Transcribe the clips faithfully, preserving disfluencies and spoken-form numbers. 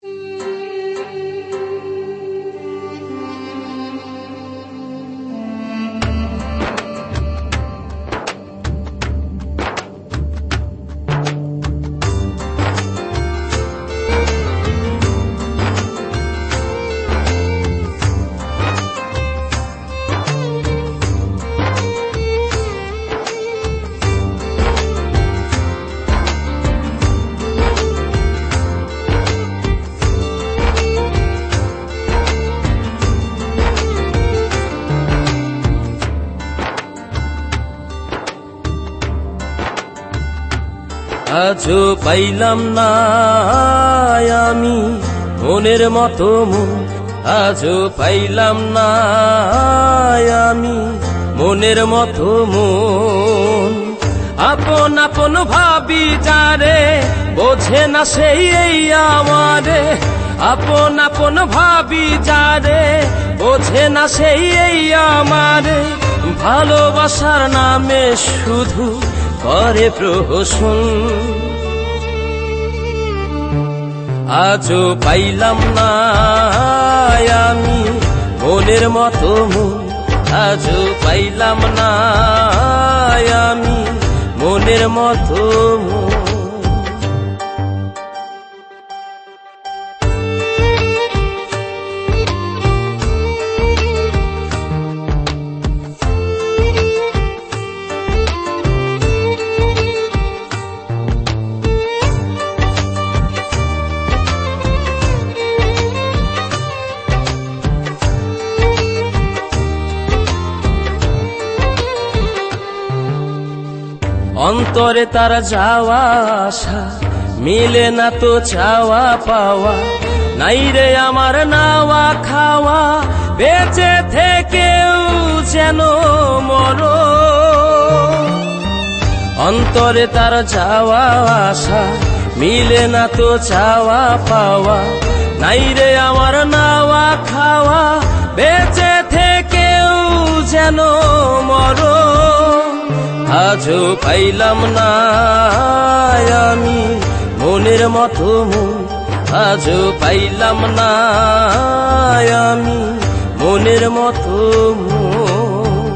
আজও পাইলাম না আমি মনের মতো মন, আজও পাইলাম না আমি মনের মতো মন। আপন আপন ভাবি যারে বোঝে না সেই এই আমারে, আপন আপন ভাবি যারে বোঝে না সেই এই আমারে। ভালোবাসার নামে শুধু করে প্রহসন, আজও পাইলাম না আমি মনের মতো মন, আজও পাইলাম না আমি মনের মতো মন। অন্তরে তার যাওয়া আশা মিলে না তো চাওয়া পাওয়া, নাই রে আমার নাওয়া খাওয়া বেঁচে থেকেও যেন মরণ। অন্তরে তার যাওয়া আশা মিলে না তো চাওয়া পাওয়া, নাই রে আমার নাওয়া খাওয়া বেঁচে থেকেও যেন মরণ। আজও পাইলাম না আমি মনের মতো মন, আজও পাইলাম না আমি মনের মতো মন।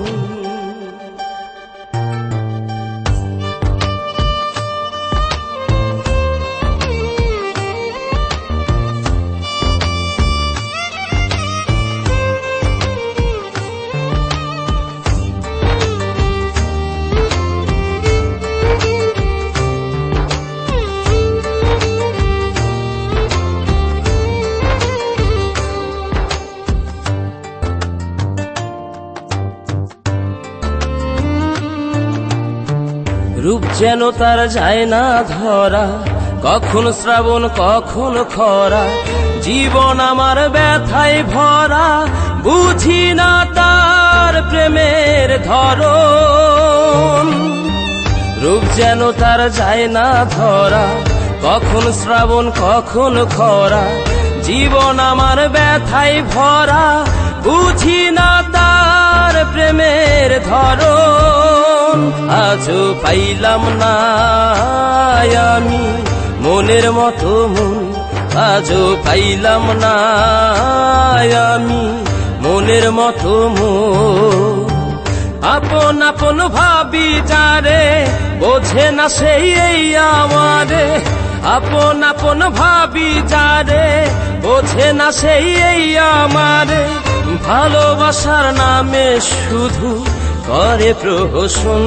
রূপ যেন তার যায় না ধরা, কখন শ্রাবণ কখন খরা, জীবন আমার ব্যথায় ভরা, বুঝি না তার প্রেমের ধরন। রূপ যেন তার যায় না ধরা, কখন শ্রাবণ কখন খরা, জীবন আমার ব্যথায় ভরা, বুঝি না তার প্রেমের ধরন। আজও পাইলাম না আমি মনের মতো মন, আজও পাইলাম না আমি মনের মতো মন। আপন আপন ভাবি যারে বোঝে না সেই এই আমারে, আপন আপন ভাবি যারে বোঝে না সেই এই আমারে। ভালোবাসার নামে শুধু করে প্রহসন,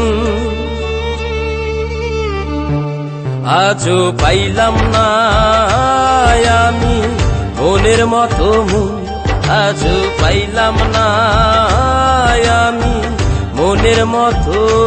আজও পাইলাম না আমি মনের মতো মন, আজও পাইলাম না আমি মনের মতো